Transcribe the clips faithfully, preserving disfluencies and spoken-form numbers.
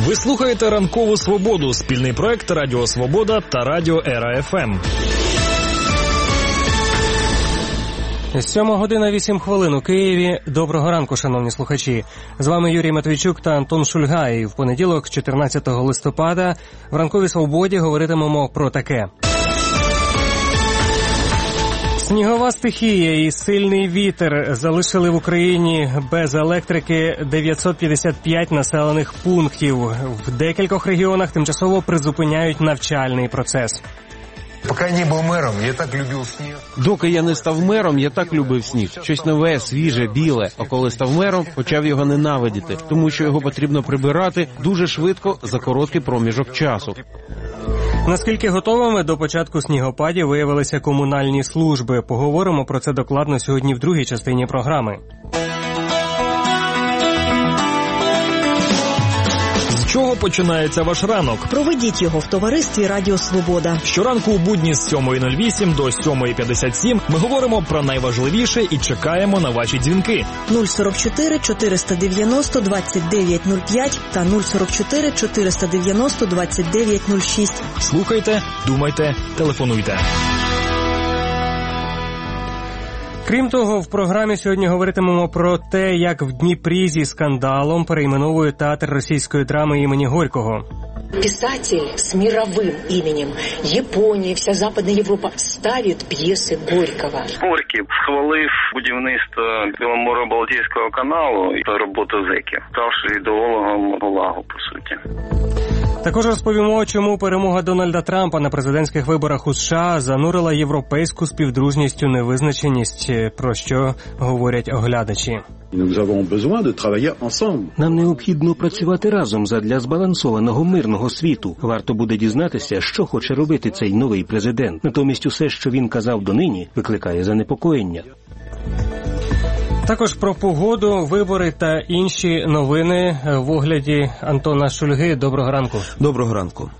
Ви слухаєте «Ранкову Свободу» – спільний проект Радіо Свобода та Радіо Ера-ФМ. Сьома година вісім хвилин у Києві. Доброго ранку, шановні слухачі. З вами Юрій Матвійчук та Антон Шульгай. В понеділок, чотирнадцятого листопада, в «Ранковій Свободі» говоритимемо про таке. Снігова стихія і сильний вітер залишили в Україні без електрики дев'ятсот п'ятдесят п'ять населених пунктів. В декількох регіонах тимчасово призупиняють навчальний процес. Поки я не був мером, я так любив сніг. Доки я не став мером, я так любив сніг. Щось нове, свіже, біле. А коли став мером, почав його ненавидіти, тому що його потрібно прибирати дуже швидко за короткий проміжок часу. Наскільки готовими до початку снігопадів виявилися комунальні служби? Поговоримо про це докладно сьогодні в другій частині програми. З чого починається ваш ранок? Проведіть його в товаристві Радіо Свобода. Щоранку у будні з сьомої нуль вісім до сьомої п'ятдесят сім ми говоримо про найважливіше і чекаємо на ваші дзвінки. нуль сорок чотири чотириста дев'яносто двадцять дев'ять нуль п'ять та нуль сорок чотири чотириста дев'яносто двадцять дев'ять нуль шість. Слухайте, думайте, телефонуйте. Крім того, в програмі сьогодні говоритимемо про те, як в Дніпрі зі скандалом перейменовують театр російської драми імені Горького. Писатель с мировым именем Японии, вся Западная Европа ставит пьесы Горького. Горький схвалив будівництво Біломоро-Балтійського каналу та роботу зеків, ставши ідеологом ГУЛАГу, по суті. Також розповімо, чому перемога Дональда Трампа на президентських виборах у США занурила європейську співдружність у невизначеність, про що говорять оглядачі. Нам необхідно працювати разом задля збалансованого мирного світу. Варто буде дізнатися, що хоче робити цей новий президент. Натомість усе, що він казав донині, викликає занепокоєння. Також про погоду, вибори та інші новини в огляді Антона Шульги. Доброго ранку. Доброго ранку.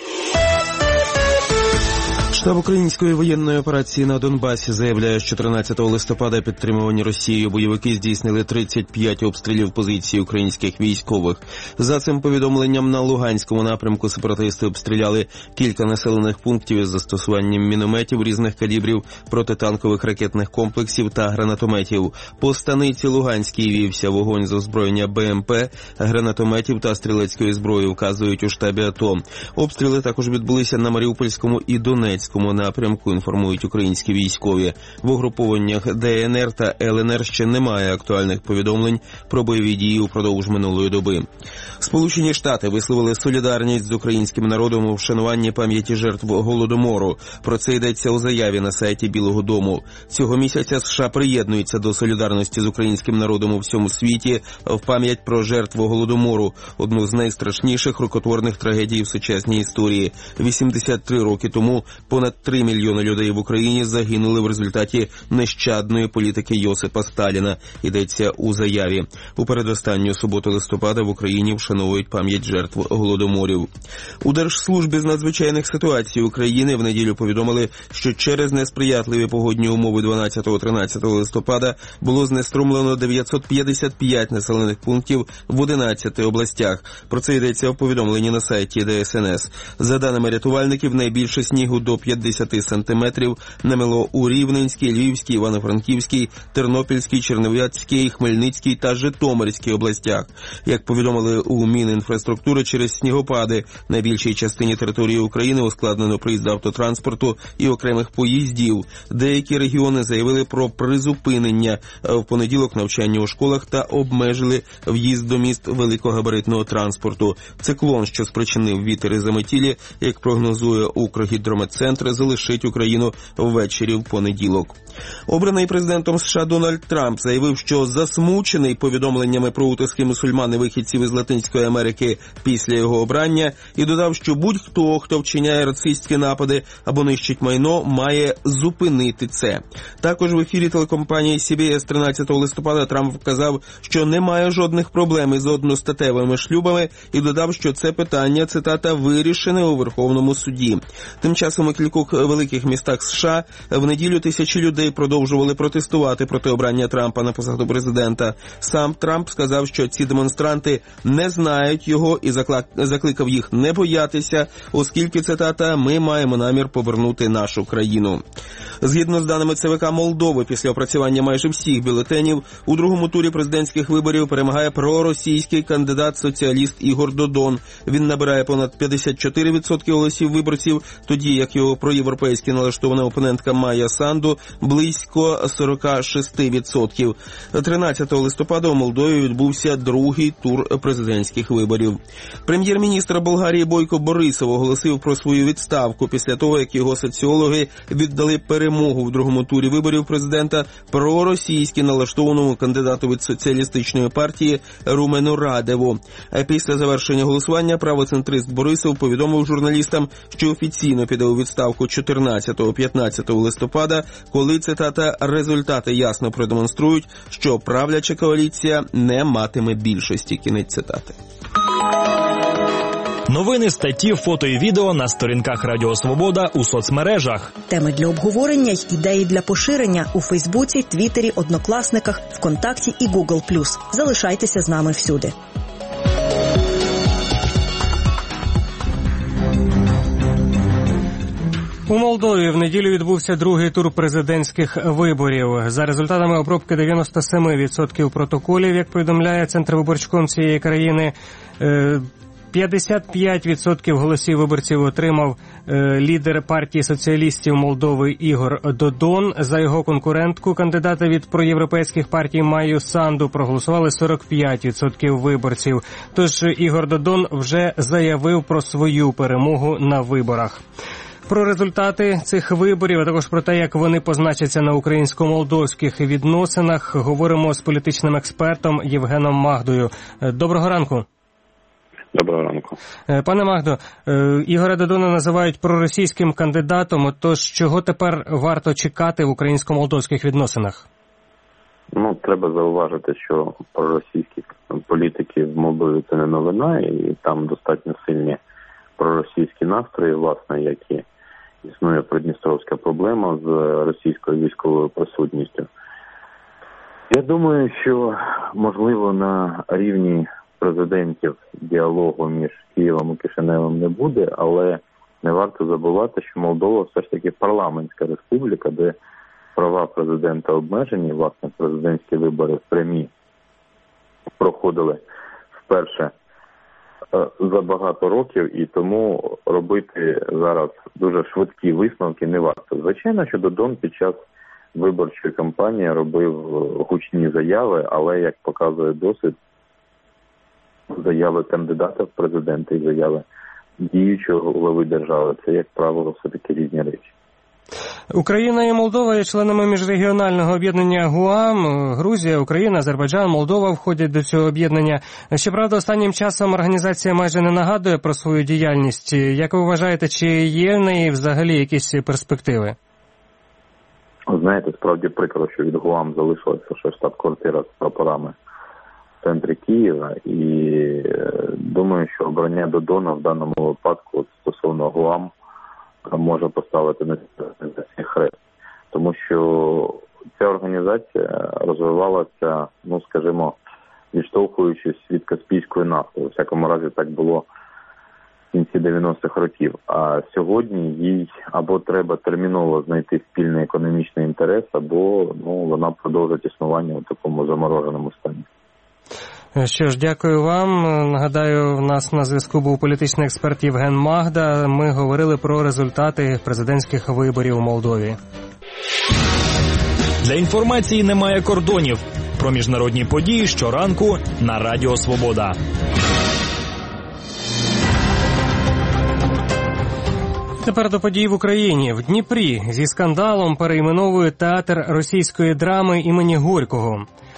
Штаб української воєнної операції на Донбасі заявляє, що тринадцятого листопада підтримувані Росією бойовики здійснили тридцять п'ять обстрілів позицій українських військових. За цим повідомленням, на Луганському напрямку сепаратисти обстріляли кілька населених пунктів із застосуванням мінометів різних калібрів, протитанкових ракетних комплексів та гранатометів. По станиці Луганській вівся вогонь з озброєння БМП, гранатометів та стрілецької зброї, вказують у штабі АТО. Обстріли також відбулися на Маріупольському і Донецькому напрямку, інформують українські військові. В угрупованнях ДНР та ЛНР ще немає актуальних повідомлень про бойові дії упродовж минулої доби. Сполучені Штати висловили солідарність з українським народом у вшануванні пам'яті жертв Голодомору. Про це йдеться у заяві на сайті Білого дому. Цього місяця США приєднуються до солідарності з українським народом у всьому світі в пам'ять про жертву Голодомору, одну з найстрашніших рукотворних трагедій в сучасній історії. вісімдесят три роки тому понад три мільйони людей в Україні загинули в результаті нещадної політики Йосипа Сталіна, йдеться у заяві. У передостанню суботу листопада в Україні вшановують пам'ять жертв Голодоморів. У Держслужбі з надзвичайних ситуацій України в неділю повідомили, що через несприятливі погодні умови дванадцятого-тринадцятого листопада було знеструмлено дев'ятсот п'ятдесят п'ять населених пунктів в одинадцяти областях. Про це йдеться в повідомленні на сайті Де Ес Ен Ес. За даними рятувальників, найбільше снігу до п'ятдесят сантиметрів намело у Рівненській, Львівській, Івано-Франківській, Тернопільській, Чернівецькій, Хмельницькій та Житомирській областях. Як повідомили у Мінінфраструктури, через снігопади на більшій частині території України ускладнено проїзд автотранспорту і окремих поїздів. Деякі регіони заявили про призупинення в понеділок навчання у школах та обмежили в'їзд до міст великогабаритного транспорту. Циклон, що спричинив вітер і заметілі, як прогнозує Укргідрометцентр, залишить Україну ввечері в понеділок. Обраний президентом США Дональд Трамп заявив, що засмучений повідомленнями про утиски мусульман і вихідців із Латинської Америки після його обрання, і додав, що будь-хто, хто вчиняє рацистські напади або нищить майно, має зупинити це. Також в ефірі телекомпанії Сі Бі Ес тринадцятого листопада Трамп вказав, що немає жодних проблем із одностатевими шлюбами, і додав, що це питання, цитата, вирішене у Верховному суді. Тим часом кількох великих містах США в неділю тисячі людей продовжували протестувати проти обрання Трампа на посаду президента. Сам Трамп сказав, що ці демонстранти не знають його і закликав їх не боятися, оскільки, цитата, «ми маємо намір повернути нашу країну». Згідно з даними ЦВК Молдови, після опрацювання майже всіх бюлетенів у другому турі президентських виборів перемагає проросійський кандидат-соціаліст Ігор Додон. Він набирає понад п'ятдесят чотири відсотки голосів виборців, тоді як його проєвропейськи налаштована опонентка Майя Санду близько сорок шість відсотків. тринадцятого листопада у Молдові відбувся другий тур президентських виборів. Прем'єр-міністр Болгарії Бойко Борисов оголосив про свою відставку після того, як його соціологи віддали перемогу в другому турі виборів президента проросійськи налаштованому кандидату від соціалістичної партії Румену Радеву. А після завершення голосування правоцентрист Борисов повідомив журналістам, що офіційно піде у відставку чотирнадцятого-п'ятнадцятого листопада, коли, цитата, «результати ясно продемонструють, що правляча коаліція не матиме більшості». Кінець цитати. Новини, статті, фото і відео на сторінках Радіо Свобода у соцмережах. Теми для обговорення й ідеї для поширення у Фейсбуці, Твіттері, Однокласниках, ВКонтакті і Гугл плюс. Залишайтеся з нами всюди. У Молдові в неділю відбувся другий тур президентських виборів. За результатами обробки дев'яносто сім відсотків протоколів, як повідомляє Центр виборчком цієї країни, п'ятдесят п'ять відсотків голосів виборців отримав е, лідер партії соціалістів Молдови Ігор Додон. За його конкурентку, кандидата від проєвропейських партій Майю Санду, проголосували сорок п'ять відсотків виборців. Тож Ігор Додон вже заявив про свою перемогу на виборах. Про результати цих виборів, а також про те, як вони позначаться на українсько-молдовських відносинах, говоримо з політичним експертом Євгеном Магдою. Доброго ранку. Доброго ранку. Пане Магдо, Ігоря Додона називають проросійським кандидатом, тож чого тепер варто чекати в українсько-молдовських відносинах? Ну, треба зауважити, що проросійські політики в Молдові – це не новина, і там достатньо сильні проросійські настрої, власне, як і існує придністровська проблема з російською військовою присутністю. Я думаю, що, можливо, на рівні президентів діалогу між Києвом і Кишиневом не буде, але не варто забувати, що Молдова все ж таки парламентська республіка, де права президента обмежені, власне, президентські вибори прямі проходили вперше за багато років, і тому робити зараз дуже швидкі висновки не варто. Звичайно, що Додон під час виборчої кампанії робив гучні заяви, але, як показує досвід, заяви кандидата в президенти і заяви діючого глави держави – це, як правило, все-таки різні речі. Україна і Молдова є членами міжрегіонального об'єднання ГУАМ. Грузія, Україна, Азербайджан, Молдова входять до цього об'єднання. Щоправда, останнім часом організація майже не нагадує про свою діяльність. Як ви вважаєте, чи є в неї взагалі якісь перспективи? Знаєте, справді прикро, що від ГУАМ залишилася лише штаб-квартира з прапорами в центрі Києва, і думаю, що обрання Додона в даному випадку стосовно ГУАМ може поставити на цей хрест. Тому що ця організація розвивалася, ну, скажімо, відштовхуючись від Каспійської нафти. У всякому разі так було в кінці дев'яностих років. А сьогодні їй або треба терміново знайти спільний економічний інтерес, або ну, вона продовжить існування у такому замороженому стані. Що ж, дякую вам. Нагадаю, в нас на зв'язку був політичний експерт Євген Магда. Ми говорили про результати президентських виборів у Молдові. Для інформації немає кордонів. Про міжнародні події щоранку на Радіо Свобода. Тепер до подій в Україні. В Дніпрі зі скандалом перейменовують театр російської драми імені Горького.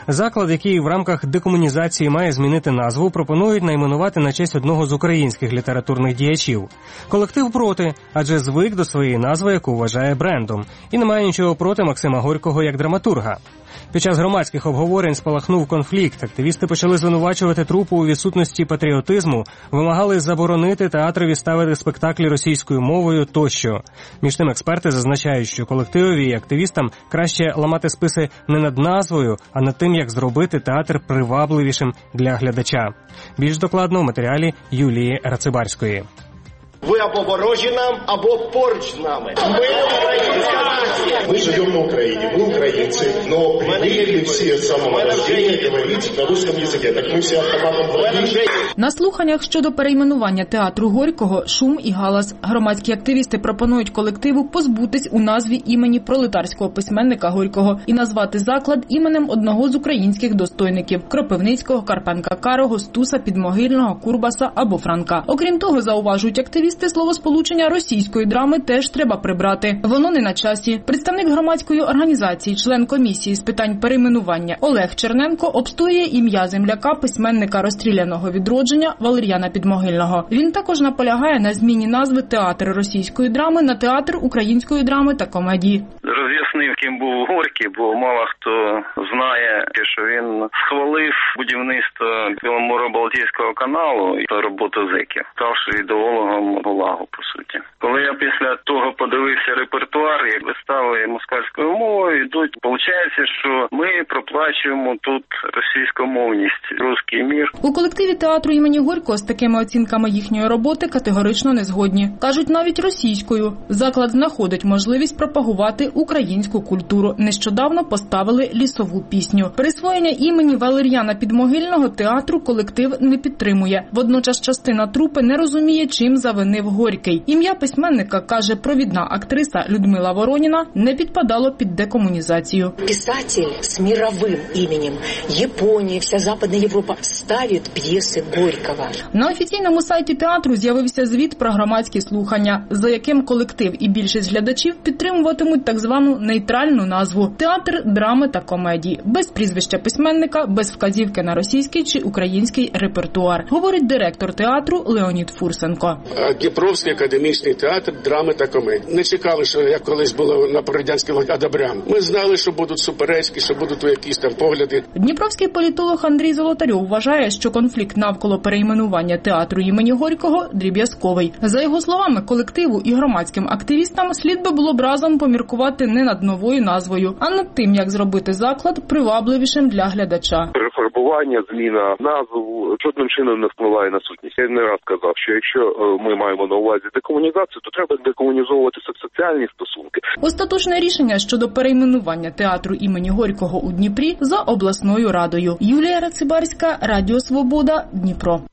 Заклад, який в рамках декомунізації має змінити назву, пропонують найменувати на честь одного з українських літературних діячів. Колектив проти, адже звик до своєї назви, яку вважає брендом, і не має нічого проти Максима Горького як драматурга. Під час громадських обговорень спалахнув конфлікт. Активісти почали звинувачувати трупу у відсутності патріотизму, вимагали заборонити театрові ставити спектаклі російською мовою тощо. Між тим експерти зазначають, що колективові і активістам краще ламати списи не над назвою, а над тим, як зробити театр привабливішим для глядача. Більш докладно в матеріалі Юлії Рацибарської. Ви або ворожі нам, або поруч з нами. Ми українська нація. Мы живем на Украине, мы украинцы, но привыкли все с самого рождения говорить на русском языке. Так мы все автоматом владеем. На слуханнях щодо перейменування театру Горького шум і галас. Громадські активісти пропонують колективу позбутись у назві імені пролетарського письменника Горького і назвати заклад іменем одного з українських достойників – Кропивницького, Карпенка-Карого, Стуса, Підмогильного, Курбаса або Франка. Окрім того, зауважують активісти, словосполучення російської драми теж треба прибрати. Воно не на часі. Представник громадської організації, член комісії з питань перейменування Олег Черненко обстоює ім'я земляка, письменника розстріляного відродження Валер'яна Підмогильного. Він також наполягає на зміні назви театр російської драми на театр української драми та комедії. Роз'яснив, ким був Горький, бо мало хто знає, що він схвалив будівництво Біломоро-Балтійського каналу та роботу зеків, ставши ідеологом ГУЛАГу, по суті. Коли я після того подивився репертуар, як вистави москальською мовою йдуть, виходить, що ми проплачуємо тут російськомовність, русський мір. У колективі театру імені Горького з такими оцінками їхньої роботи категорично не згодні. Кажуть, навіть російською. Заклад знаходить можливість пропагувати українську культуру. Нещодавно поставили лісову пісню. Присвоєння імені Валер'яна Підмогильного театру колектив не підтримує. Водночас частина трупи не розуміє, чим завинив Горький. Ім'я письменника, каже провідна актриса Людмила Вороніна, не підпадало під декомунізацію. Писатель з мировим іменем Японії, вся Западна Європа ставить п'єси Горького. На офіційному сайті театру з'явився звіт про громадські слухання, за яким колектив і більшість глядачів підтримуватимуть так звану нейтральну назву – театр драми та комедії, без прізвища письменника, без вказівки на російський чи український репертуар, говорить директор театру Леонід Фурсенко. Дніпровський академічний театр драми та комедії. Не чекали, що як колись було на радянських адабрям. Ми знали, що будуть суперечки, що будуть якісь там погляди. Дніпровський політолог Андрій Золотарьов вважає, що конфлікт навколо перейменування театру імені Горького дріб'язковий. За його словами, колективу і громадським активістам слід би було б разом поміркувати не над новою назвою, а над тим, як зробити заклад привабливішим для глядача. Перефарбування, зміна назв жодним чином не впливає на сутність. Я не раз казав, що якщо ми маємо на увазі декомунізацію, то треба декомунізовувати соціальні стосунки. Остаточне рішення щодо перейменування театру імені Горького у Дніпрі за обласною радою. Юлія Рацибарська, Радіо Свобода, Дніпро.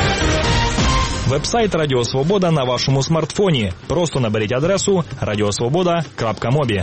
Вебсайт Радіо Свобода на вашому смартфоні. Просто наберіть адресу радіосвобода крапка мобі.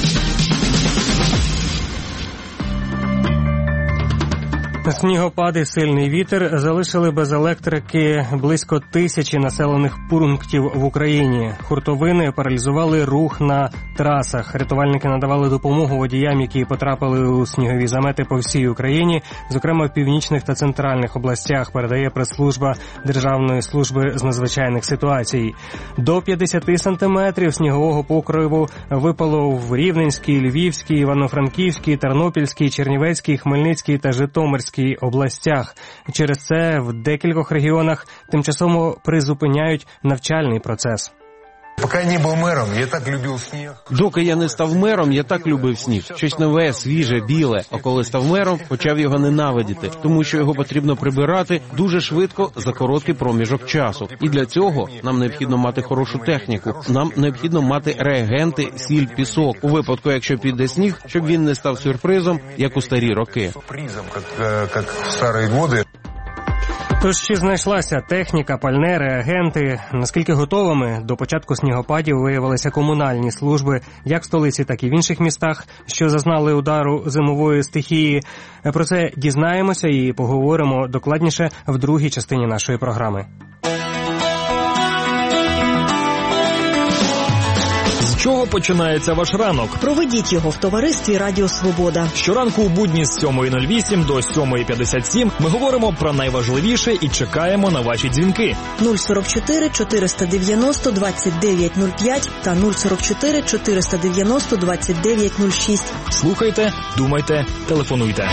Снігопади, сильний вітер залишили без електрики близько тисячі населених пунктів в Україні. Хуртовини паралізували рух на трасах. Рятувальники надавали допомогу водіям, які потрапили у снігові замети по всій Україні, зокрема в північних та центральних областях, передає прес-служба Державної служби з надзвичайних ситуацій. До п'ятдесят сантиметрів снігового покриву випало в Рівненській, Львівській, Івано-Франківській, Тернопільській, Чернівецькій, Хмельницькій та Житомирській областях. Через це в декількох регіонах тимчасово призупиняють навчальний процес. Поки я не був мером, я так любив сніг. Доки я не став мером, я так любив сніг. Щось нове, свіже, біле. А коли став мером, почав його ненавидіти, тому що його потрібно прибирати дуже швидко за короткий проміжок часу. І для цього нам необхідно мати хорошу техніку. Нам необхідно мати реагенти, сіль, пісок. У випадку, якщо піде сніг, щоб він не став сюрпризом, як у старі роки. Сюрпризом, як, як в старі роки. Тож чи знайшлася техніка, пальне, реагенти? Наскільки готовими до початку снігопадів виявилися комунальні служби як в столиці, так і в інших містах, що зазнали удару зимової стихії? Про це дізнаємося і поговоримо докладніше в другій частині нашої програми. чого починається ваш ранок? Проведіть його в товаристві Радіо Свобода. Щоранку у будні з сьомої нуль вісім до сьомої п'ятдесят сім ми говоримо про найважливіше і чекаємо на ваші дзвінки. нуль сорок чотири чотириста дев'яносто двадцять дев'ять нуль п'ять та нуль сорок чотири чотириста дев'яносто двадцять дев'ять нуль шість. Слухайте, думайте, телефонуйте.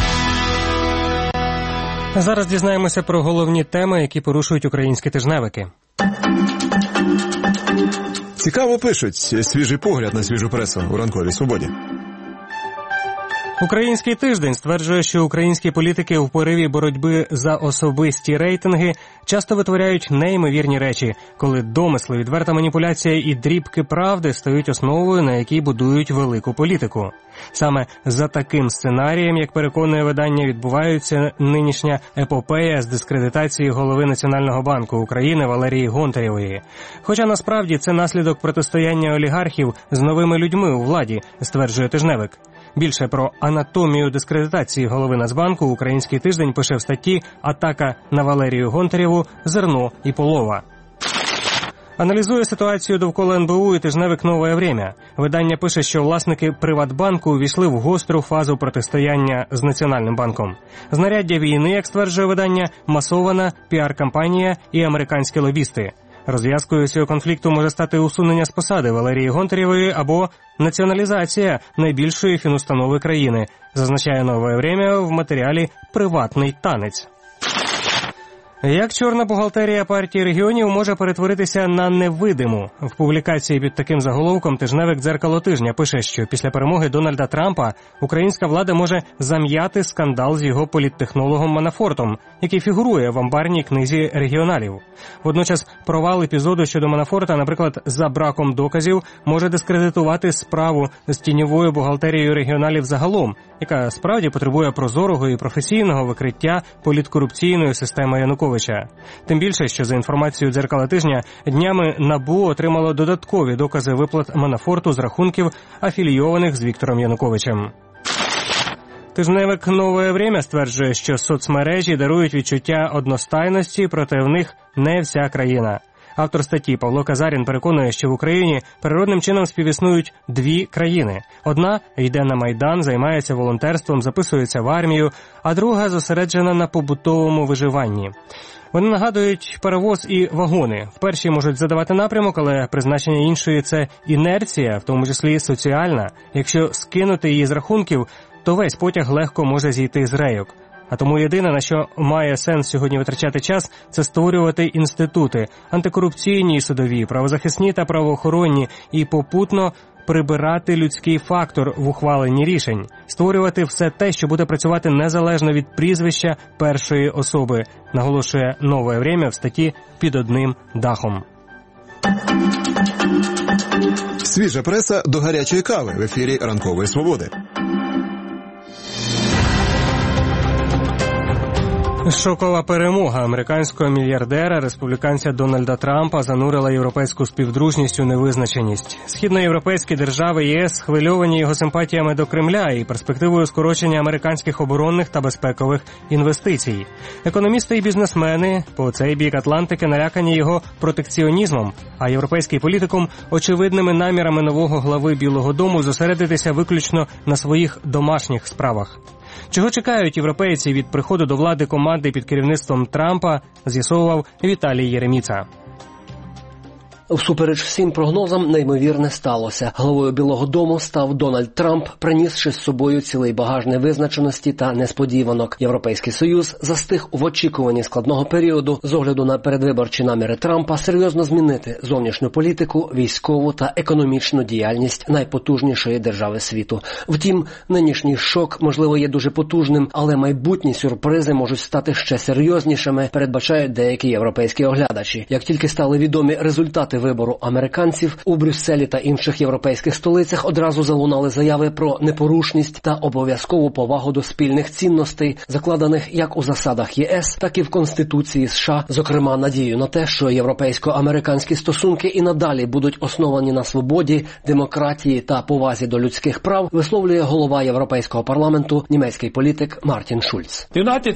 Зараз дізнаємося про головні теми, які порушують українські тижневики. Цікаво пишуть. Свіжий погляд на свіжу пресу у ранковій свободі. Український тиждень стверджує, що українські політики у пориві боротьби за особисті рейтинги часто витворяють неймовірні речі, коли домисли, відверта маніпуляція і дрібки правди стають основою, на якій будують велику політику. Саме за таким сценарієм, як переконує видання, відбувається нинішня епопея з дискредитації голови Національного банку України Валерії Гонтарєвої. Хоча насправді це наслідок протистояння олігархів з новими людьми у владі, стверджує тижневик. Більше про анатомію дискредитації голови Нацбанку «Український тиждень» пише в статті «Атака на Валерію Гонтарєву. Зерно і полова». Аналізує ситуацію довкола ен бе у і тижневик «Нове время». Видання пише, що власники Приватбанку увійшли в гостру фазу протистояння з Національним банком. Знаряддя війни, як стверджує видання, масована піар-кампанія і американські лобісти. Розв'язкою цього конфлікту може стати усунення з посади Валерії Гонтарєвої або націоналізація найбільшої фінустанови країни, зазначає «Нове время» в матеріалі «Приватний танець». Як чорна бухгалтерія партії регіонів може перетворитися на невидиму? В публікації під таким заголовком тижневик «Дзеркало тижня» пише, що після перемоги Дональда Трампа українська влада може зам'яти скандал з його політтехнологом Манафортом, який фігурує в амбарній книзі регіоналів. Водночас провал епізоду щодо Манафорта, наприклад, за браком доказів, може дискредитувати справу з тіньовою бухгалтерією регіоналів загалом, яка справді потребує прозорого і професійного викриття політкорупційної системи Януковича. Тим більше, що за інформацією «Дзеркала тижня» днями НАБУ отримало додаткові докази виплат Манафорту з рахунків, афілійованих з Віктором Януковичем. Тижневик «Нове время» стверджує, що соцмережі дарують відчуття одностайності, проте в них не вся країна. Автор статті Павло Казарін переконує, що в Україні природним чином співіснують дві країни. Одна йде на Майдан, займається волонтерством, записується в армію, а друга зосереджена на побутовому виживанні. Вони нагадують паровоз і вагони. В першій можуть задавати напрямок, але призначення іншої – це інерція, в тому числі соціальна. Якщо скинути її з рахунків, то весь потяг легко може зійти з рейок. А тому єдине, на що має сенс сьогодні витрачати час, це створювати інститути – антикорупційні і судові, правозахисні та правоохоронні, і попутно прибирати людський фактор в ухваленні рішень, створювати все те, що буде працювати незалежно від прізвища першої особи, наголошує «Нове время» в статті «Під одним дахом». Свіжа преса до гарячої кави в ефірі «Ранкової свободи». Шокова перемога американського мільярдера, республіканця Дональда Трампа занурила європейську співдружність у невизначеність. Східноєвропейські держави ЄС схвильовані його симпатіями до Кремля і перспективою скорочення американських оборонних та безпекових інвестицій. Економісти і бізнесмени по цей бік Атлантики налякані його протекціонізмом, а європейський політикум – очевидними намірами нового глави Білого дому зосередитися виключно на своїх домашніх справах. Чого чекають європейці від приходу до влади команди під керівництвом Трампа, з'ясовував Віталій Єреміца. Всупереч всім прогнозам, неймовірне сталося. Головою Білого дому став Дональд Трамп, принісши з собою цілий багаж невизначеності та несподіванок. Європейський Союз застиг в очікуванні складного періоду з огляду на передвиборчі наміри Трампа серйозно змінити зовнішню політику, військову та економічну діяльність найпотужнішої держави світу. Втім, нинішній шок, можливо, є дуже потужним, але майбутні сюрпризи можуть стати ще серйознішими, передбачають деякі європейські оглядачі. Як тільки стали відомі результати вибору американців, у Брюсселі та інших європейських столицях одразу залунали заяви про непорушність та обов'язкову повагу до спільних цінностей, закладених як у засадах ЄС, так і в Конституції США, зокрема надію на те, що європейсько-американські стосунки і надалі будуть основані на свободі, демократії та повазі до людських прав, висловлює голова Європейського парламенту, німецький політик Мартін Шульц.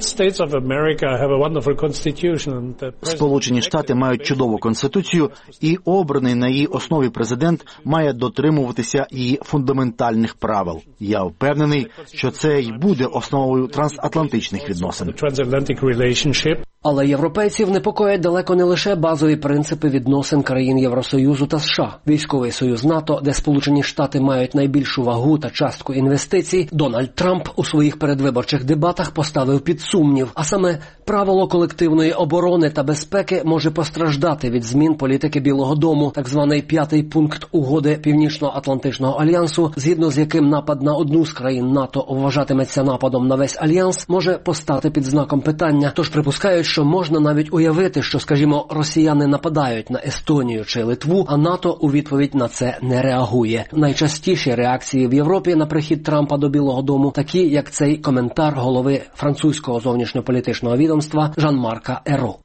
Сполучені Штати мають чудову конституцію, і Новий обраний на її основі президент має дотримуватися її фундаментальних правил. Я впевнений, що це й буде основою трансатлантичних відносин. Але європейців непокоять далеко не лише базові принципи відносин країн Євросоюзу та США. Військовий союз НАТО, де Сполучені Штати мають найбільшу вагу та частку інвестицій, Дональд Трамп у своїх передвиборчих дебатах поставив під сумнів. А саме правило колективної оборони та безпеки може постраждати від змін політики Білого дому, так званий п'ятий пункт угоди Північно-Атлантичного альянсу, згідно з яким напад на одну з країн НАТО вважатиметься нападом на весь альянс, може постати під знаком питання. Тож припускають, що можна навіть уявити, що, скажімо, росіяни нападають на Естонію чи Литву, а НАТО у відповідь на це не реагує. Найчастіші реакції в Європі на прихід Трампа до Білого дому такі, як цей коментар голови французького зовнішньополітичного відомства Жан-Марка Еро.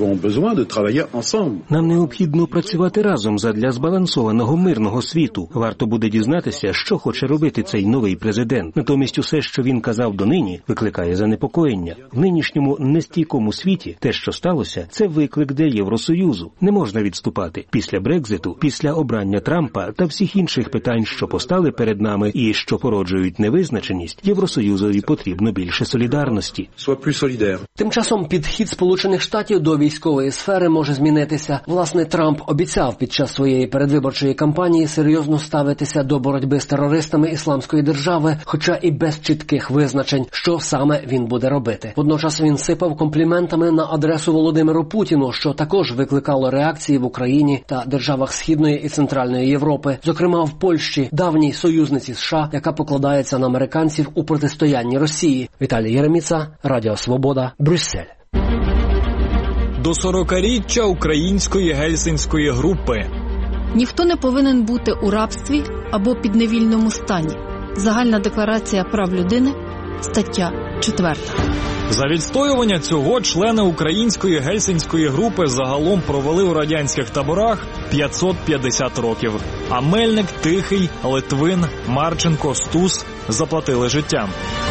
Нам необхідно працювати разом задля збалансованого мирного світу. Варто буде дізнатися, що хоче робити цей новий президент. Натомість усе, що він казав донині, викликає занепокоєння. В нинішньому нестійкому світі те, що сталося, це виклик для Євросоюзу. Не можна відступати. Після Брекзиту, після обрання Трампа та всіх інших питань, що постали перед нами і що породжують невизначеність, Євросоюзові потрібно більше солідарності. Тим часом підхід Сполучених Штатів до військової сфери може змінитися. Власне, Трамп обіцяв під час своєї передвиборчої кампанії серйозно ставитися до боротьби з терористами Ісламської держави, хоча і без чітких визначень, що саме він буде робити. Водночас він сипав компліментами на адресу Володимиру Путіну, що також викликало реакції в Україні та державах Східної і Центральної Європи, зокрема в Польщі, давній союзниці США, яка покладається на американців у протистоянні Росії. Віталій Єреміца, Радіо Свобода, Брюссель. До сорокаріччя української гельсінської групи. Ніхто не повинен бути у рабстві або підневільному стані. Загальна декларація прав людини, стаття четверта. За відстоювання цього члени української гельсінської групи загалом провели у радянських таборах п'ятсот п'ятдесят років. А Мельник, Тихий, Литвин, Марченко, Стус заплатили життям.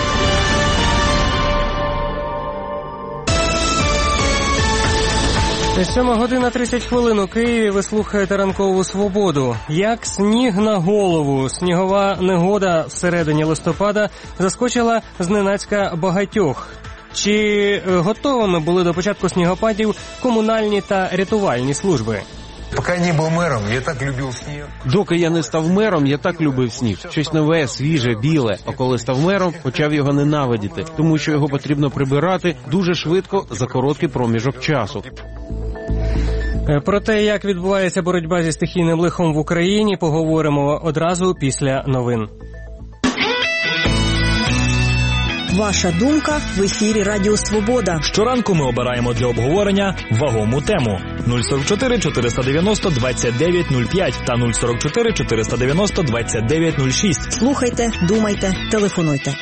Сьома година тридцять хвилин у Києві. Ви слухаєте ранкову свободу. Як сніг на голову. Снігова негода всередині листопада заскочила зненацька багатьох. Чи готовими були до початку снігопадів комунальні та рятувальні служби? Поки не був мером, я так любив сніг. Доки я не став мером, я так любив сніг. Щось нове, свіже, біле. А коли став мером, почав його ненавидіти, тому що його потрібно прибирати дуже швидко за короткий проміжок часу. Про те, як відбувається боротьба зі стихійним лихом в Україні, поговоримо одразу після новин. Ваша думка в ефірі Радіо Свобода. Щоранку ми обираємо для обговорення вагому тему. нуль сорок чотири чотириста дев'яносто двадцять дев'ять нуль п'ять та нуль сорок чотири чотириста дев'яносто двадцять дев'ять нуль шість. Слухайте, думайте, телефонуйте.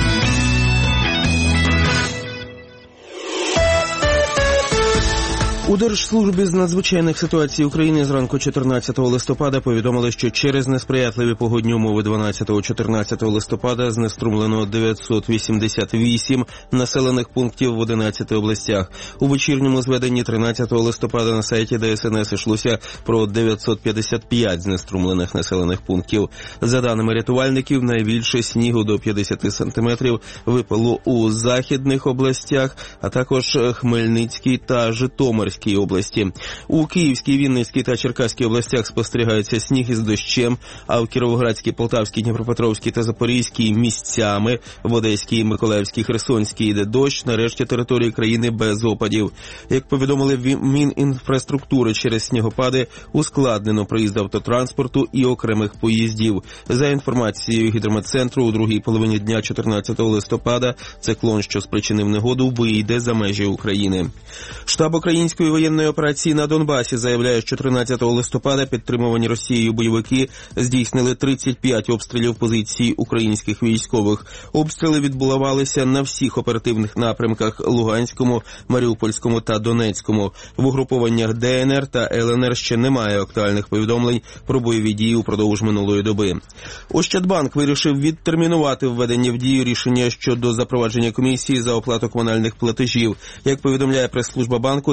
У Держслужбі з надзвичайних ситуацій України зранку чотирнадцятого листопада повідомили, що через несприятливі погодні умови дванадцятого-чотирнадцятого листопада знеструмлено дев'ятсот вісімдесят вісім населених пунктів в одинадцяти областях. У вечірньому зведенні тринадцятого листопада на сайті Де Ес Ен Ес йшлося про дев'ятсот п'ятдесят п'ять знеструмлених населених пунктів. За даними рятувальників, найбільше снігу до п'ятдесят сантиметрів випало у західних областях, а також Хмельницькій та Житомирській області. У Київській, Вінницькій та Черкаській областях спостерігається сніг із дощем, а в Кіровоградській, Полтавській, Дніпропетровській та Запорізькій місцями, в Одеській, Миколаївській, Херсонській йде дощ, на решті території країни без опадів. Як повідомили в Мінінфраструктури, через снігопади ускладнено проїзд автотранспорту і окремих поїздів. За інформацією Гідрометцентру, у другій половині дня чотирнадцятого листопада циклон, що спричинив негоду, вийде за межі України. Штаб української воєнної операції на Донбасі заявляє, що тринадцятого листопада підтримувані Росією бойовики здійснили тридцять п'ять обстрілів позицій українських військових. Обстріли відбувалися на всіх оперативних напрямках – Луганському, Маріупольському та Донецькому. В угрупованнях Де Ен Ер та Ел Ен Ер ще немає актуальних повідомлень про бойові дії упродовж минулої доби. Ощадбанк вирішив відтермінувати введення в дію рішення щодо запровадження комісії за оплату комунальних платежів. Як повідомляє прес-служба банку, це зробили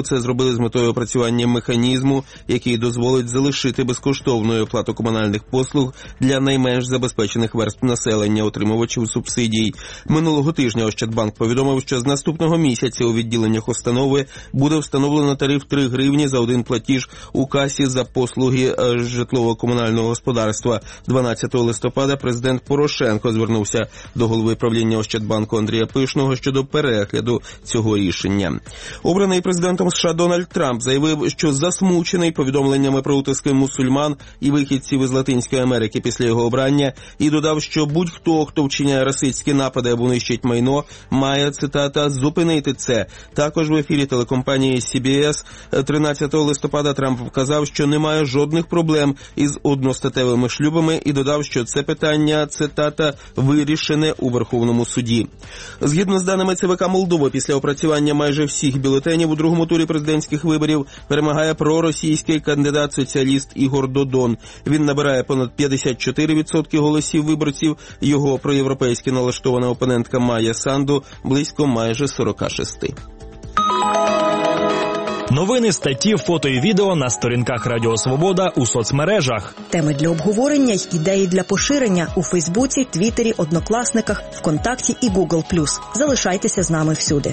створили з метою опрацювання механізму, який дозволить залишити безкоштовною оплату комунальних послуг для найменш забезпечених верств населення, отримувачів субсидій. Минулого тижня Ощадбанк повідомив, що з наступного місяця у відділеннях установи буде встановлено тариф три гривні за один платіж у касі за послуги житлово-комунального господарства. дванадцятого листопада президент Порошенко звернувся до голови правління Ощадбанку Андрія Пишного щодо перегляду цього рішення. Обраний президентом США Дональд Трамп заявив, що засмучений повідомленнями про утиски мусульман і вихідців із Латинської Америки після його обрання, і додав, що будь-хто, хто вчиняє расистські напади або нищить майно, має, цитата, зупинити це. Також в ефірі телекомпанії Сі Бі Ес тринадцятого листопада Трамп вказав, що немає жодних проблем із одностатевими шлюбами і додав, що це питання, цитата, вирішене у Верховному суді. Згідно з даними Це Ве Ка Молдови, після опрацювання майже всіх бюлетенів у другому турі президентських виборів перемагає проросійський кандидат-соціаліст Ігор Додон. Він набирає понад п'ятдесят чотири відсотки голосів виборців, його проєвропейськи налаштована опонентка Майя Санду близько майже сорок шість. Новини, статті, фото і відео на сторінках Радіо Свобода у соцмережах. Теми для обговорення й ідеї для поширення у Фейсбуці, Твіттері, Однокласниках, ВКонтакті і Гугл плюс. Залишайтеся з нами всюди.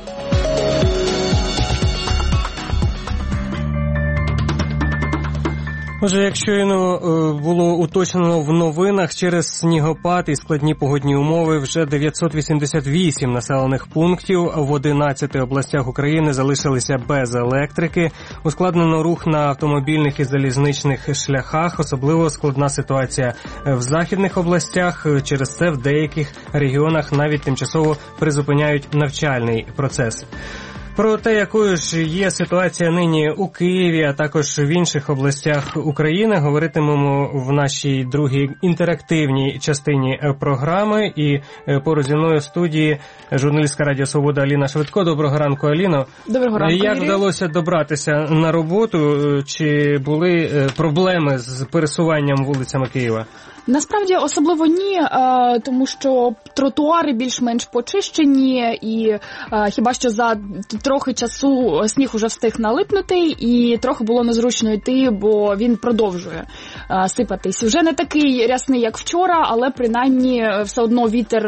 Отже, як щойно було уточнено в новинах, через снігопад і складні погодні умови вже дев'ятсот вісімдесят вісім населених пунктів в одинадцяти областях України залишилися без електрики. Ускладнено рух на автомобільних і залізничних шляхах. Особливо складна ситуація в західних областях. Через це в деяких регіонах навіть тимчасово призупиняють навчальний процес. Про те, якою ж є ситуація нині у Києві, а також в інших областях України, говоритимемо в нашій другій інтерактивній частині програми. І поруч зі мною в студії журналістка Радіо Свобода Аліна Швидко. Доброго ранку, Аліно. Доброго ранку, Як Юрій. вдалося добратися на роботу? Чи були проблеми з пересуванням вулицями Києва? Насправді особливо ні, тому що тротуари більш-менш почищені і хіба що за трохи часу сніг уже встиг налипнути і трохи було незручно йти, бо він продовжує сипатись. Вже не такий рясний, як вчора, але принаймні все одно вітер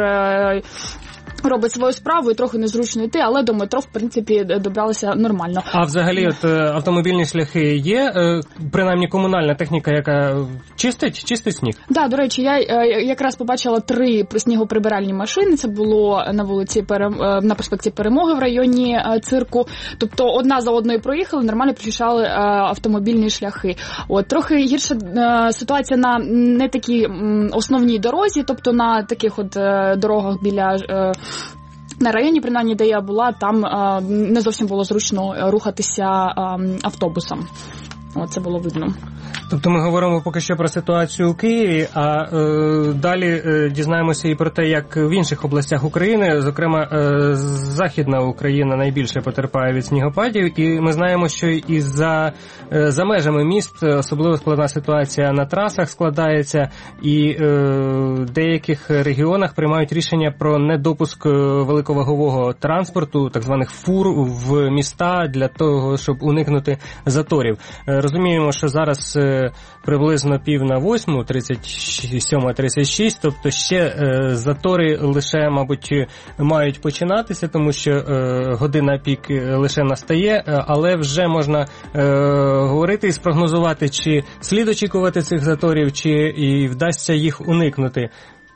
робить свою справу і трохи незручно йти, але до метро, в принципі, добралися нормально. А взагалі, от автомобільні шляхи є, принаймні комунальна техніка, яка чистить, чистить сніг? Так, да, до речі, я якраз побачила три снігоприбиральні машини, це було на вулиці, на проспекті Перемоги в районі цирку, тобто одна за одною проїхали, нормально прочищали автомобільні шляхи. От, трохи гірша ситуація на не такій основній дорозі, тобто на таких от дорогах біля на районі, принаймні, де я була, там а, не зовсім було зручно рухатися а, автобусом. О, це було видно. Тобто ми говоримо поки що про ситуацію у Києві, а е, далі е, дізнаємося і про те, як в інших областях України, зокрема е, Західна Україна найбільше потерпає від снігопадів, і ми знаємо, що і за, е, за межами міст особливо складна ситуація на трасах складається, і е, в деяких регіонах приймають рішення про недопуск великовагового транспорту, так званих фур, в міста для того, щоб уникнути заторів. Розуміємо, що зараз приблизно пів на восьму, тридцять сьома тридцять шість, тобто ще е, затори лише, мабуть, мають починатися, тому що е, година пік лише настає, але вже можна е, говорити і спрогнозувати, чи слід очікувати цих заторів, чи і вдасться їх уникнути.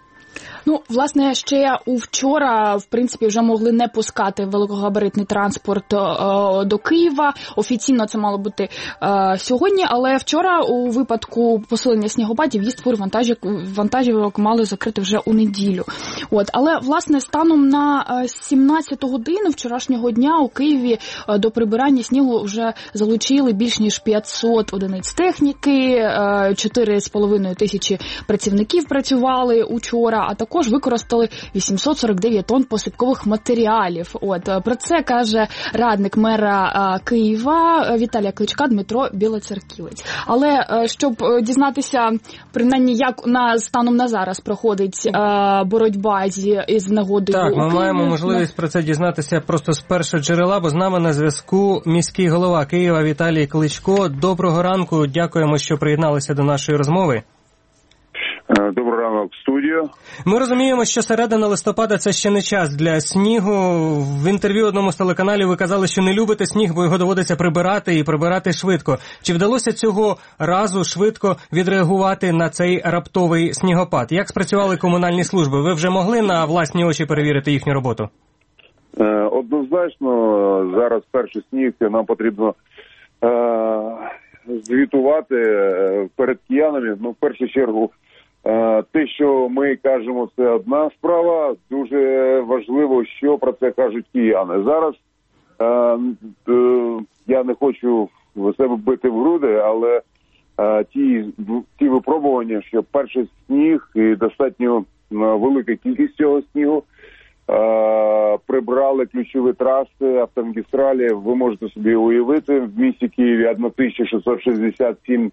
Ну, власне, ще у вчора, в принципі, вже могли не пускати великогабаритний транспорт е, до Києва. Офіційно це мало бути е, сьогодні, але вчора у випадку посилення снігопадів в'їзд фур вантажівок, вантажівок мали закрити вже у неділю. От, але, власне, станом на сімнадцяту годину вчорашнього дня у Києві е, до прибирання снігу вже залучили більш ніж п'ятсот одиниць техніки, е, чотири з половиною тисячі працівників працювали учора, а також також використали вісімсот сорок дев'ять тонн посипкових матеріалів. От про це каже радник мера Києва Віталія Кличка Дмитро Білоцерківець. Але щоб дізнатися, принаймні, як на станом на зараз проходить боротьба з із негодою так, у Києві. Ми маємо можливість про це дізнатися просто з першого джерела, бо з нами на зв'язку міський голова Києва Віталій Кличко. Доброго ранку, дякуємо, що приєдналися до нашої розмови. Доброго ранку, студія. Ми розуміємо, що середина листопада – це ще не час для снігу. В інтерв'ю одному з телеканалів ви казали, що не любите сніг, бо його доводиться прибирати і прибирати швидко. Чи вдалося цього разу швидко відреагувати на цей раптовий снігопад? Як спрацювали комунальні служби? Ви вже могли на власні очі перевірити їхню роботу? Однозначно, зараз перший сніг, нам потрібно е- звітувати перед киянами. Ну, в першу чергу, те, що ми кажемо, це одна справа. Дуже важливо, що про це кажуть кияни. Зараз е, е, я не хочу себе бити в груди, але е, ті, ті випробування, що перший сніг і достатньо велика кількість цього снігу, е, прибрали ключові траси, автомагістралі. Ви можете собі уявити, в місті Києві тисяча шістсот шістдесят сім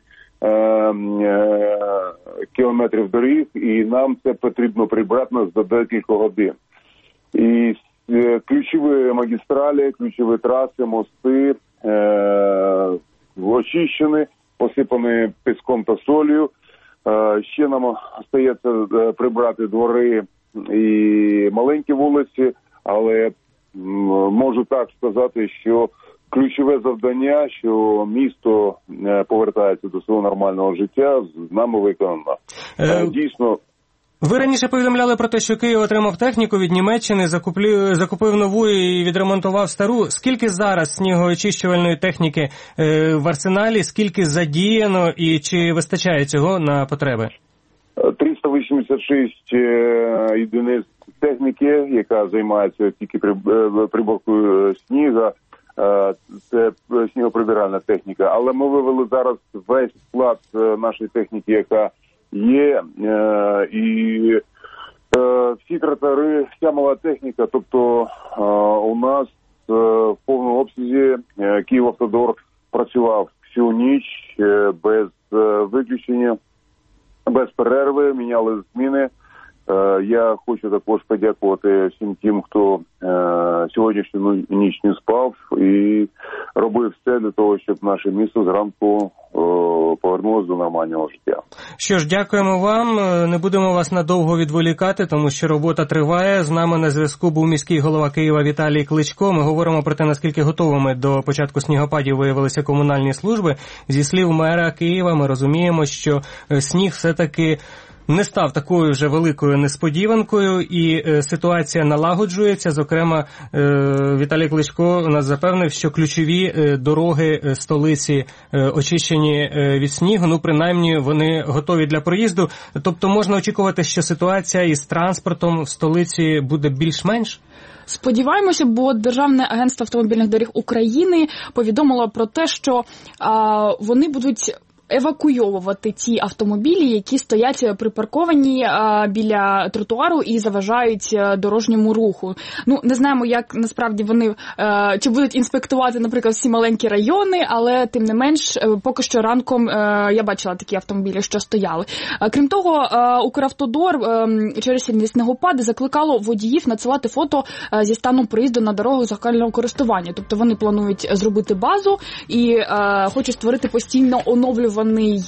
кілометрів доріг, і нам це потрібно прибрати за декілька годин. І ключові магістралі, ключові траси, мости е- очищені, посипані піском та солью. Е- ще нам остається прибрати двори і маленькі вулиці, але можу так сказати, що ключове завдання, що місто повертається до свого нормального життя, з нами виконано. Е, Дійсно. Ви раніше повідомляли про те, що Київ отримав техніку від Німеччини, закуплю, закупив нову і відремонтував стару. Скільки зараз снігоочищувальної техніки е, в арсеналі, скільки задіяно і чи вистачає цього на потреби? триста вісімдесят шість е, єдиниць техніки, яка займається тільки приборкою снігу. Це снігоприбиральна техніка, але ми вивели зараз весь склад нашої техніки, яка є, і всі тротуари, вся мала техніка, тобто у нас в повному обсязі Київавтодор працював всю ніч без виключення, без перерви, міняли зміни. Я хочу також подякувати всім тим, хто е, сьогоднішню ніч не спав і робив все для того, щоб наше місто зранку е, повернулося до нормального життя. Що ж, дякуємо вам. Не будемо вас надовго відволікати, тому що робота триває. З нами на зв'язку був міський голова Києва Віталій Кличко. Ми говоримо про те, наскільки готовими до початку снігопадів виявилися комунальні служби. Зі слів мера Києва ми розуміємо, що сніг все-таки не став такою вже великою несподіванкою, і е, ситуація налагоджується. Зокрема, е, Віталій Кличко нас запевнив, що ключові е, дороги е, столиці е, очищені е, від снігу, ну, принаймні, вони готові для проїзду. Тобто можна очікувати, що ситуація із транспортом в столиці буде більш-менш? Сподіваємося, бо Державне агентство автомобільних доріг України повідомило про те, що а, вони будуть евакуйовувати ті автомобілі, які стоять припарковані а, біля тротуару і заважають а, дорожньому руху. Ну, не знаємо, як насправді вони, а, чи будуть інспектувати, наприклад, всі маленькі райони, але тим не менш, а, поки що ранком а, я бачила такі автомобілі, що стояли. А, крім того, а, Укравтодор а, через сильні снігопади закликало водіїв надсилати фото а, зі стану проїзду на дорогу загального користування. Тобто вони планують зробити базу і а, хочуть створити постійно оновлюваний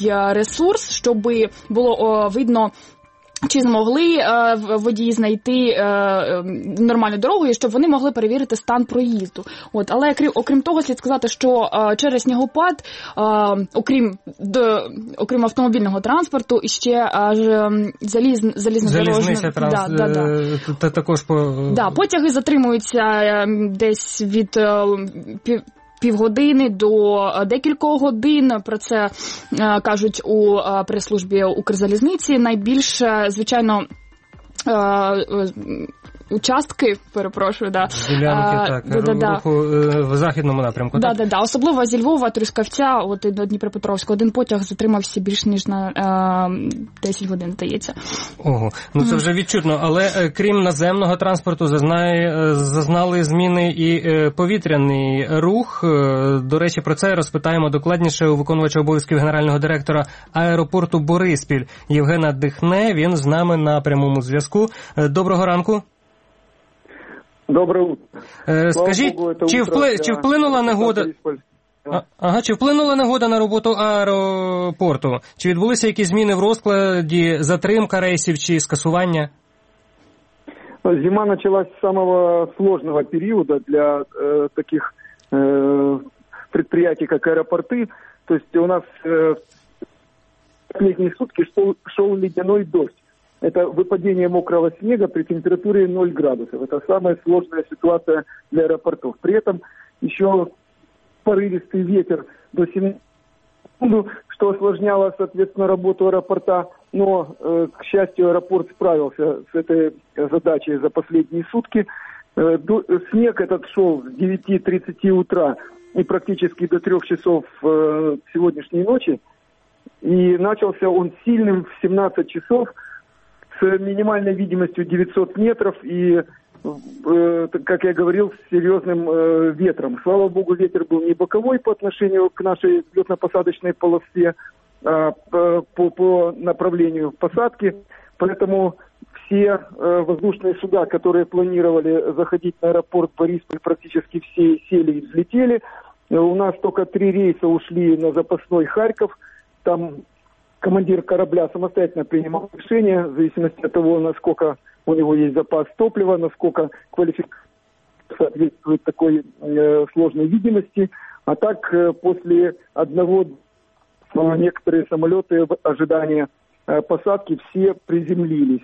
ресурс, щоб було о, видно, чи змогли е, водії знайти е, нормальну дорогу, і щоб вони могли перевірити стан проїзду. От, але крім, окрім того, слід сказати, що е, через снігопад, е, окрім, до, окрім автомобільного транспорту, ще аж заліз, залізнодорожна... транс... Да, да, да. Та, також по... Да, потяги затримуються е, десь від е, пів... півгодини до декількох годин. Про це е, кажуть у е, прес-службі Укрзалізниці. Найбільше, звичайно, е, участки, перепрошую, да. Ділянки, а, так, да, да, да. Руху в західному напрямку, да, так? Да, да, особливо зі Львова, Трускавця, от і до Дніпропетровська. Один потяг затримався більш ніж на е, десять годин, здається. Ого, ну це вже відчутно, але крім наземного транспорту зазнає, зазнали зміни і повітряний рух. До речі, про це розпитаємо докладніше у виконувача обов'язків генерального директора аеропорту Бориспіль Євгена Дихне. Він з нами на прямому зв'язку. Доброго ранку. Доброе утро. Скажіть, Богу, чи, впли... чи вплинула негода... А, ага, чи вплинула негода на роботу аеропорту? Чи відбулися якісь зміни в розкладі, затримка рейсів чи скасування? Зима началась с самого сложного периода для э, таких э, предприятий, как аэропорты. То есть у нас э, последние сутки шел, шел ледяной дождь. Это выпадение мокрого снега при температуре ноль градусов. Это самая сложная ситуация для аэропортов. При этом еще порывистый ветер до семидесяти секунд, что осложняло, соответственно, работу аэропорта. Но, э, к счастью, аэропорт справился с этой задачей за последние сутки. Э, до, снег этот шел с девяти тридцати утра и практически до трех часов э, сегодняшней ночи. И начался он сильным в семнадцать часов с минимальной видимостью девятьсот метров и, э, как я говорил, с серьезным э, ветром. Слава богу, ветер был не боковой по отношению к нашей взлетно-посадочной полосе, а по, по направлению посадки. Поэтому все э, воздушные суда, которые планировали заходить на аэропорт Борисполь, практически все сели и взлетели. У нас только три рейса ушли на запасной Харьков. Там командир корабля самостоятельно принимал решение в зависимости от того, насколько у него есть запас топлива, насколько квалификация соответствует такой э, сложной видимости. А так э, после одного э, некоторые самолеты в ожидании э, посадки все приземлились.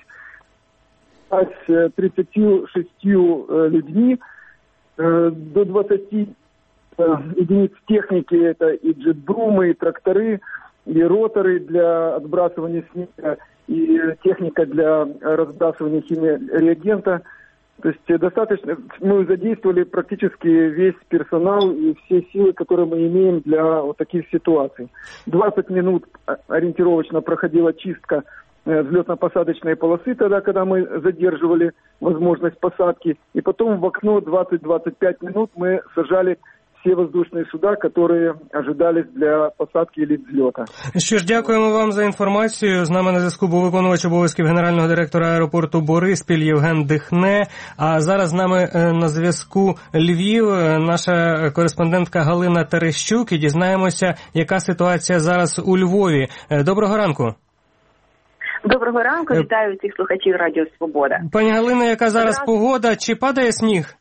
С тридцатью шестью э, людьми э, до двадцати э, единиц техники, это и джетбрумы, и тракторы, и роторы для отбрасывания снега, и техника для разбрасывания химреагента. То есть достаточно, мы задействовали практически весь персонал и все силы, которые мы имеем для вот таких ситуаций. двадцать минут ориентировочно проходила чистка взлетно-посадочной полосы, тогда, когда мы задерживали возможность посадки. И потом в окно двадцать-двадцать пять минут мы сажали всі воздушні суда, які ожидались для посадки і взльоту. Що ж, дякуємо вам за інформацію. З нами на зв'язку був виконувач обов'язків генерального директора аеропорту Бориспіль Євген Дихне. А зараз з нами на зв'язку Львів, наша кореспондентка Галина Терещук. І дізнаємося, яка ситуація зараз у Львові. Доброго ранку. Доброго ранку, вітаю всіх слухачів Радіо Свобода. Пані Галина, яка зараз Одразу... погода? Чи падає сніг?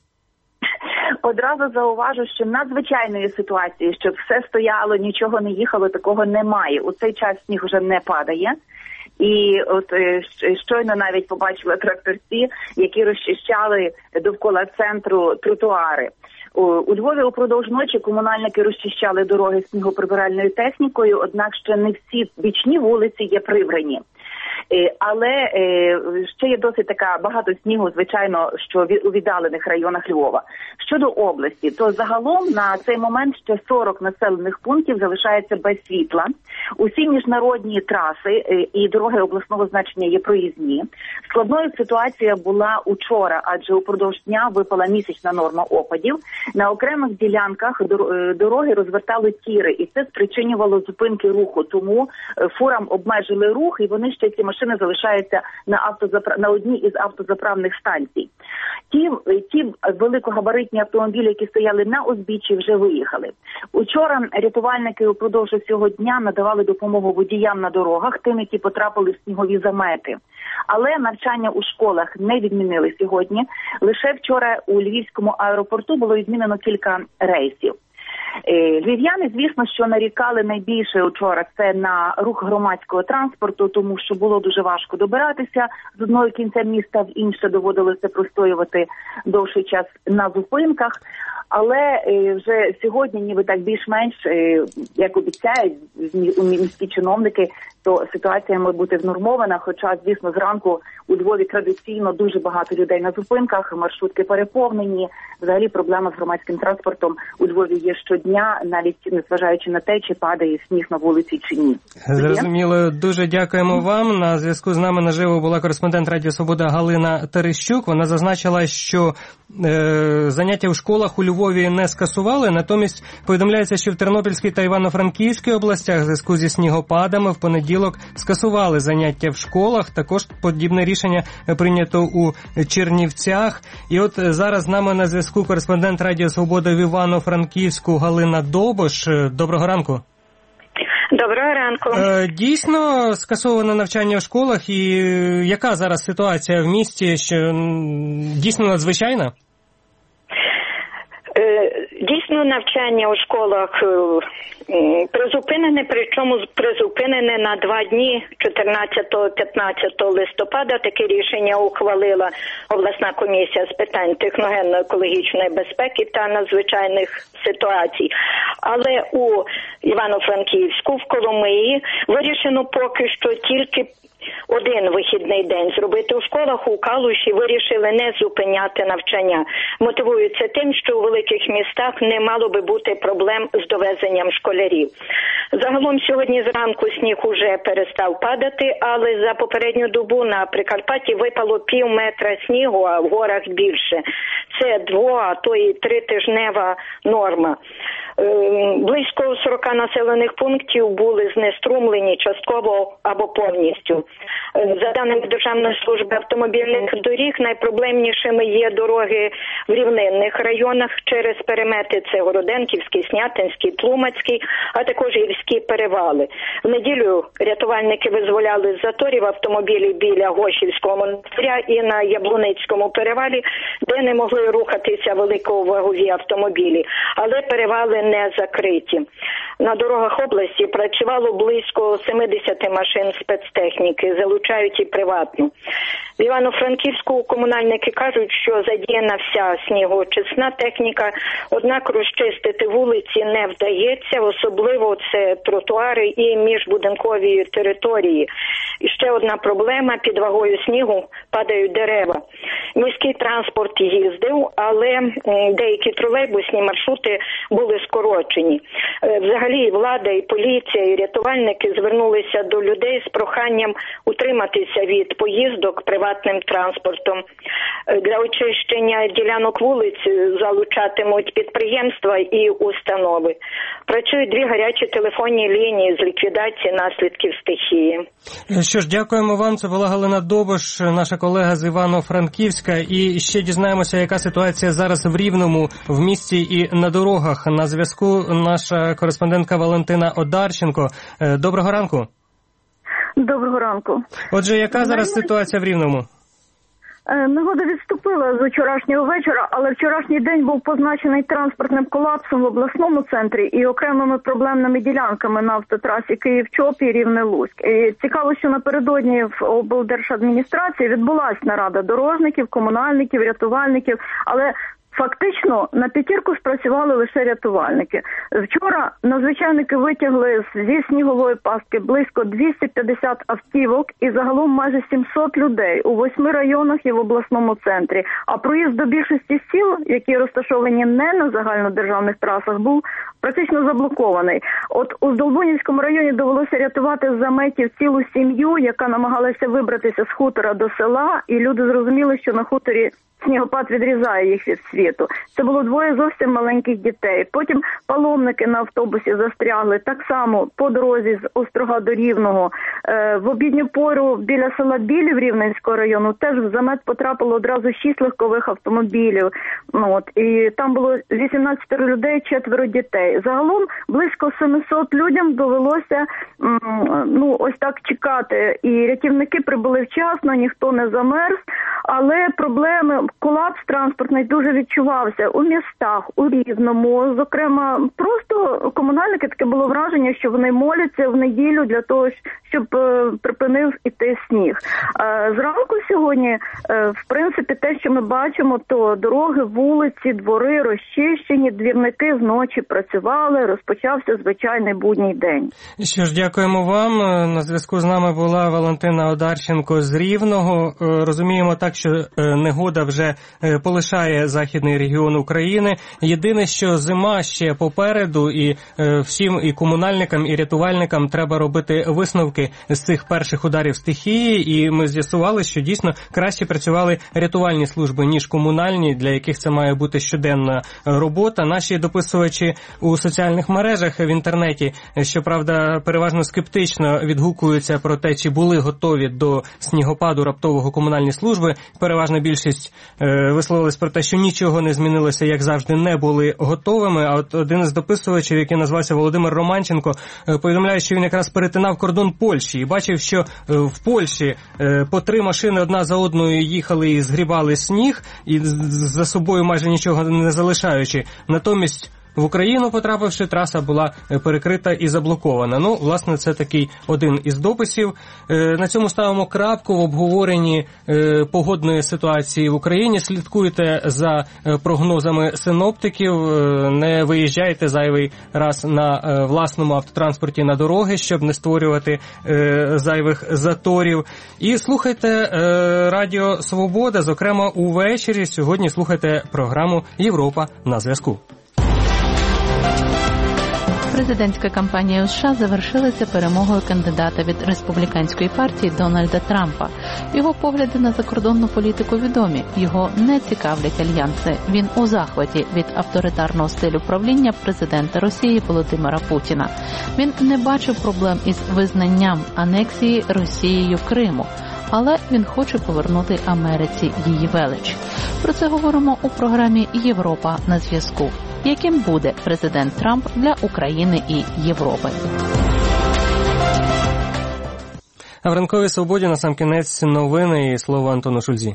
Одразу зауважу, що надзвичайної ситуації, щоб все стояло, нічого не їхало, такого немає. У цей час сніг вже не падає. І от щойно навіть побачила тракторці, які розчищали довкола центру тротуари. У Львові упродовж ночі комунальники розчищали дороги снігоприбиральною технікою, однак ще не всі бічні вулиці є прибрані. Але ще є досить така багато снігу, звичайно, що у віддалених районах Львова. Щодо області, то загалом на цей момент ще сорок населених пунктів залишається без світла. Усі міжнародні траси і дороги обласного значення є проїзні. Складною ситуація була учора, адже упродовж дня випала місячна норма опадів. На окремих ділянках дороги розвертали тіри, і це спричинювало зупинки руху. Тому фурам обмежили рух, і вони ще ці машини залишаються на автозапра... на одній із автозаправних станцій. Ті, ті великогабаритні автомобілі, які стояли на узбіччі, вже виїхали. Учора рятувальники упродовж цього дня надавали допомогу водіям на дорогах, тим, які потрапили в снігові замети. Але навчання у школах не відмінили сьогодні. Лише вчора у Львівському аеропорту було відмінено кілька рейсів. Львів'яни, звісно, що нарікали найбільше вчора це на рух громадського транспорту, тому що було дуже важко добиратися з одного кінця міста в інше, доводилося простоювати довший час на зупинках. Але вже сьогодні, ніби так більш-менш, як обіцяють міські чиновники, то ситуація має бути внормована, хоча, звісно, зранку у Львові традиційно дуже багато людей на зупинках, маршрутки переповнені, взагалі проблема з громадським транспортом у Львові є щодня, навіть незважаючи на те, чи падає сніг на вулиці чи ні. Зрозуміло, дуже дякуємо вам. На зв'язку з нами наживо була кореспондент Радіо Свобода Галина Терещук. Вона зазначила, що е, заняття у школах у Львові не скасували, натомість повідомляється, що в Тернопільській та Івано-Франківській областях в зв'язку зі снігопадами в понеділок скасували заняття в школах. Також подібне рішення прийнято у Чернівцях. І от зараз з нами на зв'язку кореспондент Радіо Свобода в Івано-Франківську Галина Добош. Доброго ранку. Доброго ранку. Дійсно скасовано навчання в школах, і яка зараз ситуація в місті, що дійсно надзвичайна? Дійсно, навчання у школах призупинене, причому призупинене на два дні, чотирнадцятого-п'ятнадцятого листопада. Таке рішення ухвалила обласна комісія з питань техногенно-екологічної безпеки та надзвичайних ситуацій. Але у Івано-Франківську, в Коломиї, вирішено поки що тільки один вихідний день зробити у школах. У Калуші вирішили не зупиняти навчання. Мотивуються тим, що у великих містах не мало би бути проблем з довезенням школярів. Загалом сьогодні зранку сніг уже перестав падати, але за попередню добу на Прикарпатті випало пів метра снігу, а в горах більше. Це дво, а то і тритижнева норма. Близько сорока населених пунктів були знеструмлені частково або повністю. За даними Державної служби автомобільних доріг, найпроблемнішими є дороги в рівнинних районах через перемети. Це Городенківський, Снятинський, Тлумацький, а також гірські перевали. В неділю рятувальники визволяли з заторів автомобілі біля Гошівського монастиря і на Яблуницькому перевалі, де не могли рухатися великовагові автомобілі, але перевали не закриті. На дорогах області працювало близько сімдесят машин спецтехніки, залучають і приватну. В Івано-Франківську комунальники кажуть, що задіяна вся снігоочисна техніка, однак розчистити вулиці не вдається, особливо це тротуари і міжбудинкові території. І ще одна проблема – під вагою снігу падають дерева. Міський транспорт їздив, але деякі тролейбусні маршрути були скорочені. Взагалі влада і поліція, і рятувальники звернулися до людей з проханням утриматися від поїздок приватним транспортом. Для очищення ділянок вулиць залучатимуть підприємства і установи. Працюють дві гарячі телефонні лінії з ліквідації наслідків стихії. Що ж, дякуємо вам. Це була Галина Добош, наша колега з Івано-Франківська. І ще дізнаємося, яка ситуація зараз в Рівному, в місті і на дорогах. На зв'язку наша кореспондентка Валентина Одарченко. Доброго ранку. Доброго ранку. Отже, яка зараз ситуація в Рівному? Негода відступила з вчорашнього вечора, але вчорашній день був позначений транспортним колапсом в обласному центрі і окремими проблемними ділянками на автотрасі Київ-Чоп і Рівне-Луцьк. І цікаво, що напередодні в облдержадміністрації відбулася нарада дорожників, комунальників, рятувальників, але фактично на п'ятірку спрацювали лише рятувальники. Вчора надзвичайники витягли зі снігової пастки близько двісті п'ятдесят автівок і загалом майже сімсот людей у восьми районах і в обласному центрі. А проїзд до більшості сіл, які розташовані не на загальнодержавних трасах, був практично заблокований. От у Здолбунівському районі довелося рятувати з заметів цілу сім'ю, яка намагалася вибратися з хутора до села, і люди зрозуміли, що на хуторі снігопад відрізає їх від світу. Це було двоє зовсім маленьких дітей. Потім паломники на автобусі застрягли так само по дорозі з Острога до Рівного. Е, в обідню пору біля села Білів Рівненського району теж в замет потрапило одразу шість легкових автомобілів. Ну, от, і там було вісімнадцять людей, четверо дітей. Загалом близько сімсот людям довелося м, ну, ось так чекати. І рятівники прибули вчасно, ніхто не замерз, але проблеми колапс транспортний дуже відчувався у містах, у Рівному. Зокрема, просто комунальники, таке було враження, що вони моляться в неділю для того, щоб припинив іти сніг. Зранку сьогодні, в принципі, те, що ми бачимо, то дороги, вулиці, двори розчищені, двірники вночі працювали, розпочався звичайний будній день. Що ж, дякуємо вам. На зв'язку з нами була Валентина Одарченко з Рівного. Розуміємо так, що негода вже полишає західний регіон України. Єдине, що зима ще попереду, і всім і комунальникам, і рятувальникам треба робити висновки з цих перших ударів стихії, і ми з'ясували, що дійсно краще працювали рятувальні служби, ніж комунальні, для яких це має бути щоденна робота. Наші дописувачі у соціальних мережах в інтернеті, щоправда, переважно скептично відгукуються про те, чи були готові до снігопаду раптового комунальні служби. Переважна більшість е, висловилась про те, що нічого не змінилося, як завжди, не були готовими. А от один із дописувачів, який назвався Володимир Романченко, е, повідомляє, що він якраз перетинав кордон Польщі і бачив, що е, в Польщі е, по три машини одна за одною їхали і згрібали сніг, і за собою майже нічого не залишаючи. Натомість в Україну потрапивши, траса була перекрита і заблокована. Ну, власне, це такий один із дописів. На цьому ставимо крапку в обговоренні погодної ситуації в Україні. Слідкуйте за прогнозами синоптиків, не виїжджайте зайвий раз на власному автотранспорті на дороги, щоб не створювати зайвих заторів. І слухайте Радіо Свобода, зокрема увечері. Сьогодні слухайте програму «Європа на зв'язку». Президентська кампанія у США завершилася перемогою кандидата від республіканської партії Дональда Трампа. Його погляди на закордонну політику відомі. Його не цікавлять альянси. Він у захваті від авторитарного стилю правління президента Росії Володимира Путіна. Він не бачив проблем із визнанням анексії Росією Криму. Але він хоче повернути Америці її велич. Про це говоримо у програмі «Європа на зв'язку». Яким буде президент Трамп для України і Європи? А в ранковій свободі насамкінець новини і слово Антону Шульзі.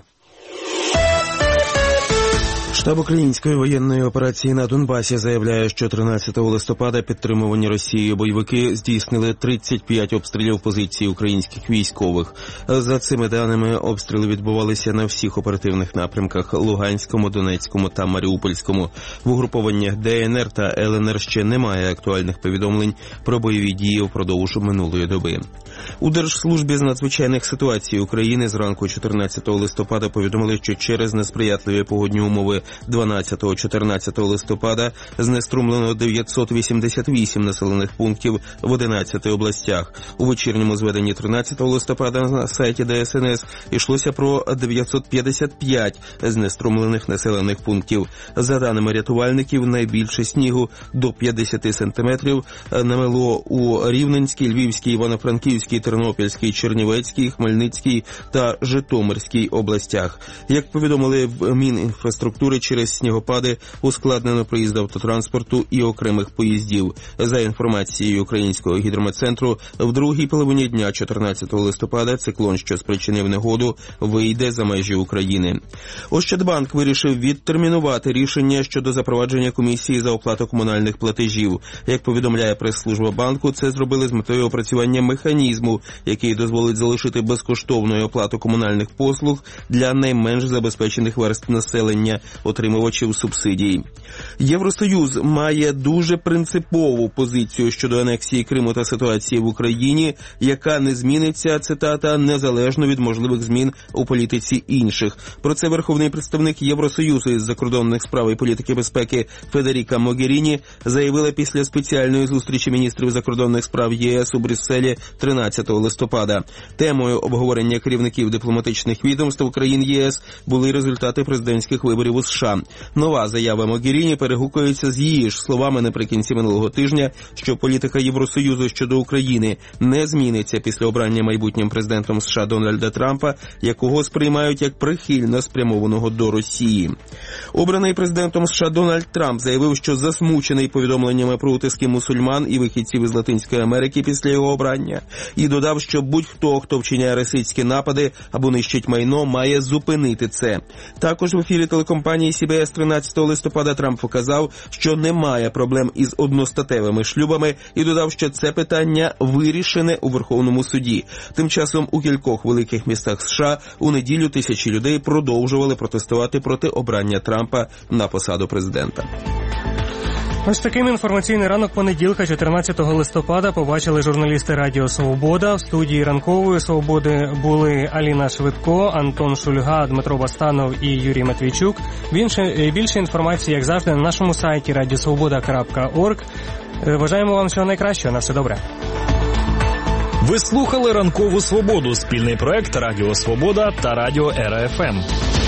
Штаб української воєнної операції на Донбасі заявляє, що тринадцятого листопада підтримувані Росією бойовики здійснили тридцять п'ять обстрілів позицій українських військових. За цими даними, обстріли відбувалися на всіх оперативних напрямках – Луганському, Донецькому та Маріупольському. В угрупованнях Де Ен Ер та Ел Ен Ер ще немає актуальних повідомлень про бойові дії впродовж минулої доби. У Держслужбі з надзвичайних ситуацій України зранку чотирнадцятого листопада повідомили, що через несприятливі погодні умови дванадцятого-чотирнадцятого листопада знеструмлено дев'ятсот вісімдесят вісім населених пунктів в одинадцяти областях. У вечірньому зведенні тринадцятого листопада на сайті Де Ес Ен Ес йшлося про дев'ятсот п'ятдесят п'ять знеструмлених населених пунктів. За даними рятувальників, найбільше снігу до п'ятдесят сантиметрів намело у Рівненській, Львівській, Івано-Франківській, Тернопільській, Чернівецькій, Хмельницькій та Житомирській областях. Як повідомили в Мінінфраструктури, через снігопади ускладнено проїзд автотранспорту і окремих поїздів. За інформацією Українського гідрометцентру, в другій половині дня чотирнадцятого листопада циклон, що спричинив негоду, вийде за межі України. Ощадбанк вирішив відтермінувати рішення щодо запровадження комісії за оплату комунальних платежів. Як повідомляє прес-служба банку, це зробили з метою опрацювання механізму, який дозволить залишити безкоштовною оплату комунальних послуг для найменш забезпечених верств населення, отримувачів субсидій. Євросоюз має дуже принципову позицію щодо анексії Криму та ситуації в Україні, яка не зміниться, цитата, незалежно від можливих змін у політиці інших. Про це верховний представник Євросоюзу із закордонних справ і політики безпеки Федеріка Могеріні заявила після спеціальної зустрічі міністрів закордонних справ Є Ес у Брюсселі тринадцятого листопада. Темою обговорення керівників дипломатичних відомств країн Є Ес були результати президентських виборів у США. США. Нова заява Могеріні перегукується з її ж словами наприкінці минулого тижня, що політика Євросоюзу щодо України не зміниться після обрання майбутнім президентом США Дональда Трампа, якого сприймають як прихильно спрямованого до Росії. Обраний президентом США Дональд Трамп заявив, що засмучений повідомленнями про утиски мусульман і вихідців із Латинської Америки після його обрання, і додав, що будь-хто, хто вчиняє расистські напади або нищить майно, має зупинити це. Також в ефірі телекомпанії Сі Би Ес тринадцятого листопада Трамп показав, що немає проблем із одностатевими шлюбами, і додав, що це питання вирішене у Верховному суді. Тим часом у кількох великих містах США у неділю тисячі людей продовжували протестувати проти обрання Трампа на посаду президента. Ось таким інформаційний ранок понеділка, чотирнадцятого листопада, побачили журналісти Радіо Свобода. В студії ранкової Свободи були Аліна Швидко, Антон Шульга, Дмитро Бастанов і Юрій Матвійчук. Більше, більше інформації, як завжди, на нашому сайті радіосвобода крапка орг. Бажаємо вам всього найкращого. На все добре. Ви слухали «Ранкову Свободу» – спільний проект Радіо Свобода та Радіо Ера Еф Ем.